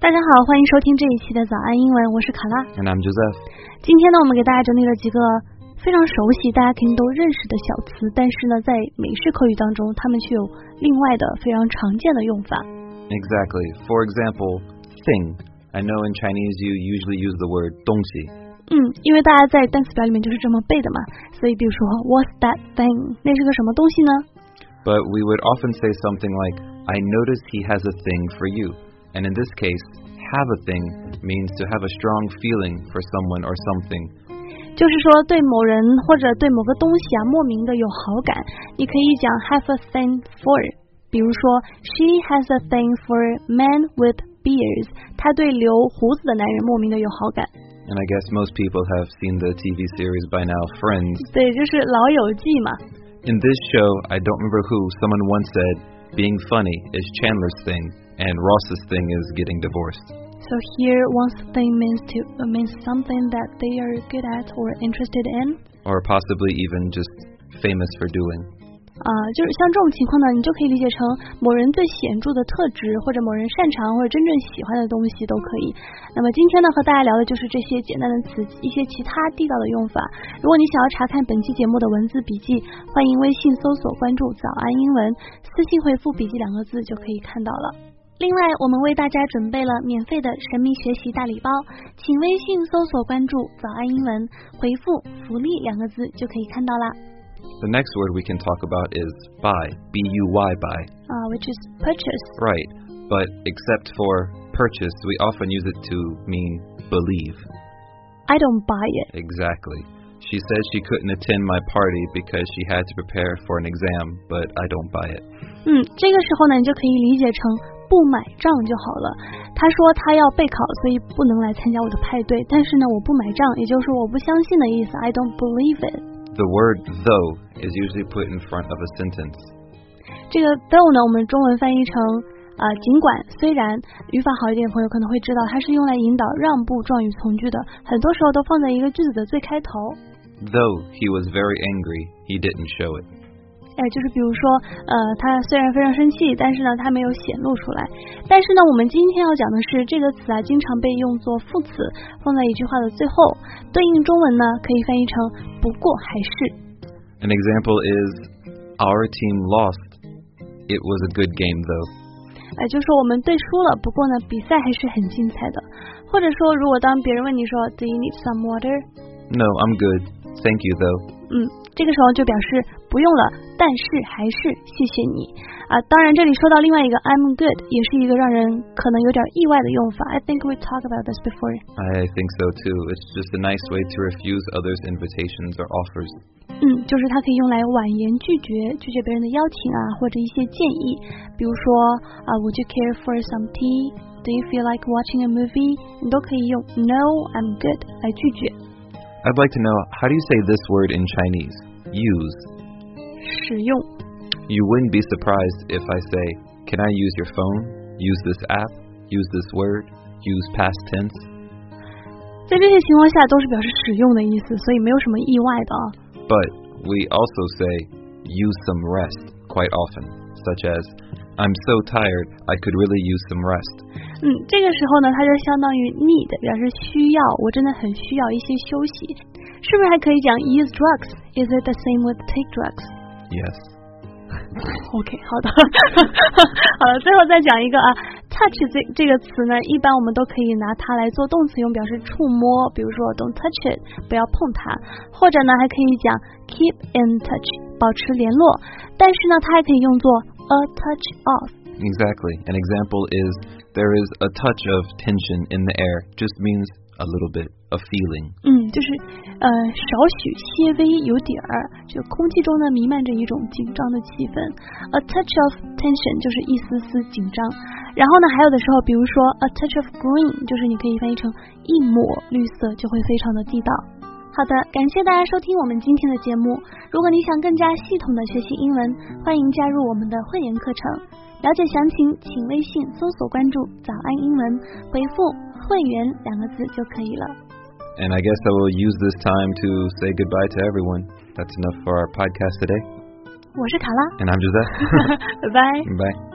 大家好，欢迎收听这一期的早安英文，我是卡拉。 And I'm Joseph. 今天呢，我们给大家整理了几个非常熟悉，大家肯定都认识的小词，但是呢，在美式口语当中，它们却有另外的非常常见的用法。 Exactly. For example, thing. I know in Chinese you usually use the word 东西。 因为大家在单词表里面就是这么背的嘛，所以比如说 What's that thing？ 那是个什么东西呢？ But we would often say something like, I noticed he has a thing for you. And in this case, have a thing means to have a strong feeling for someone or something. 就是说对某人或者对某个东西莫名的有好感，你可以讲 have a thing for。比如说 She has a thing for men with beards. 她对留胡子的男人莫名的有好感。 And I guess most people have seen the TV series by now, Friends. 对，就是老友记嘛。 In this show, I don't remember who, someone once said, being funny is Chandler's thing, and Ross's thing is getting divorced. So here, one's thing means something that they are good at or interested in. Or possibly even just famous for doing. 就是像这种情况呢，你就可以理解成某人最显著的特质，或者某人擅长或者真正喜欢的东西都可以。那么今天呢，和大家聊的就是这些简单的词，一些其他地道的用法。如果你想要查看本期节目的文字笔记，欢迎微信搜索关注早安英文，私信回复笔记2个字就可以看到了。另外，我们为大家准备了免费的神秘学习大礼包，请微信搜索关注早安英文，回复福利2个字就可以看到啦。 The next word we can talk about is buy, B-U-Y, buy. Which is purchase. Right, but except for purchase, we often use it to mean believe. I don't buy it. Exactly. She says she couldn't attend my party because she had to prepare for an exam, but I don't buy it. 这个时候呢，你就可以理解成不买账就好了。他说他要备考，所以不能来参加我的派对，但是呢，我不买账，也就是说我不相信的意思。I don't believe it. The word though is usually put in front of a sentence. 这个 though 呢，我们中文翻译成尽管虽然，语法好一点的朋友可能会知道，它是用来引导让步状语从句的，很多时候都放在一个句子的最开头。 Though he was very angry, he didn't show it. 就是比如说他虽然非常生气，但是呢他没有显露出来。但是呢我们今天要讲的是这个词经常被用作副词，放在一句话的最后，对应中文呢可以翻译成不过还是。 An example is our team lost. It was a good game though. 就是说我们队输了，不过呢比赛还是很精彩的。或者说如果当别人问你说 Do you need some water? No, I'm good. Thank you though. 这个时候就表示不用了，但是还是谢谢你当然这里说到另外一个 I'm good 也是一个让人可能有点意外的用法。I think we talked about this before. I think so too. It's just a nice way to refuse others' invitations or offers. 就是它可以用来婉言拒绝别人的邀请或者一些建议。比如说Would you care for some tea? Do you feel like watching a movie? 你都可以用 No, I'm good 来拒绝。 I'd like to know, how do you say this word in Chinese? Use. 使用。 You wouldn't be surprised if I say, can I use your phone? Use this app? Use this word? Use past tense? 在这些情况下都是表示使用的意思，所以没有什么意外的 But we also say, use some rest quite often, such as, I'm so tired, I could really use some rest. 这个时候呢，它就相当于 need 表示需要，我真的很需要一些休息。是不是还可以讲 use drugs? Is it the same with take drugs? Yes. OK, 好的。好了，最后再讲一个touch 这个词呢，一般我们都可以拿它来做动词用，表示触摸，比如说 don't touch it 不要碰它，或者呢还可以讲 keep in touch 保持联络，但是呢它还可以用作 a touch of. Exactly. An example is, there is a touch of tension in the air. Just means a little bit, a feeling. 就是少许些微有点就空气中呢弥漫着一种紧张的气氛。A touch of tension 就是一丝丝紧张。然后呢还有的时候比如说 a touch of green 就是你可以翻译成一抹绿色，就会非常的地道。好的，感谢大家收听我们今天的节目。如果你想更加系统的学习英文，欢迎加入我们的会员课程。了解详情请微信搜索关注早安英文，回复会员2个字就可以了。 And I guess I will use this time to say goodbye to everyone. That's enough for our podcast today. 我是卡拉。 And I'm Joseph. 拜拜。 Bye.